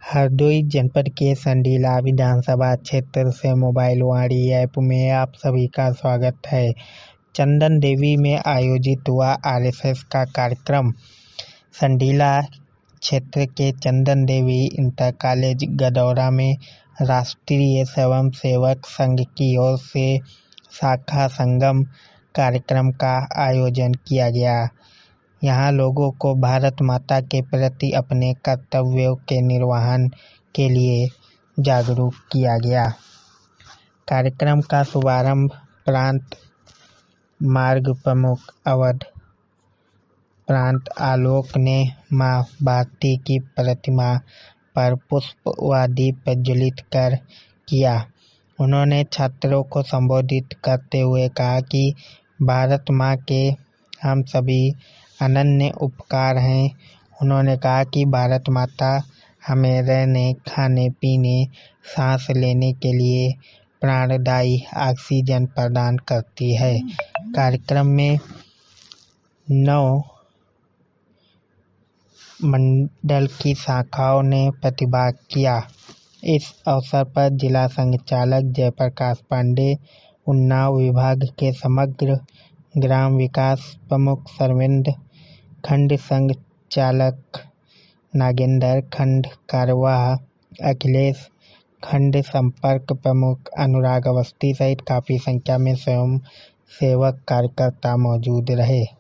हरदोई जनपद के संडीला विधानसभा क्षेत्र से मोबाइल वाणी ऐप में आप सभी का स्वागत है। चंदन देवी में आयोजित हुआ आरएसएस का कार्यक्रम। संडीला क्षेत्र के चंदन देवी इंटर कॉलेज गदौरा में राष्ट्रीय स्वयं सेवक संघ की ओर से शाखा संगम कार्यक्रम का आयोजन किया गया। यहाँ लोगों को भारत माता के प्रति अपने कर्तव्यों के निर्वहन के लिए जागरूक किया गया। कार्यक्रम का शुभारंभ प्रांत मार्ग प्रमुख अवध प्रांत आलोक ने मां भारती की प्रतिमा पर पुष्प व दीप प्रज्वलित कर किया। उन्होंने छात्रों को संबोधित करते हुए कहा कि भारत माँ के हम सभी अनन्य उपकार हैं। उन्होंने कहा कि भारत माता हमें रहने, खाने पीने, सांस लेने के लिए प्राणदायी ऑक्सीजन प्रदान करती है। कार्यक्रम में 9 मंडल की शाखाओं ने प्रतिभाग किया। इस अवसर पर जिला संचालक जयप्रकाश पांडे, उन्नाव विभाग के समग्र ग्राम विकास प्रमुख सरविंद, खंड संचालक नागेंद्र, खंड कार्यवाह अखिलेश, खंड संपर्क प्रमुख अनुराग अवस्थी सहित काफी संख्या में स्वयं सेवक कार्यकर्ता मौजूद रहे।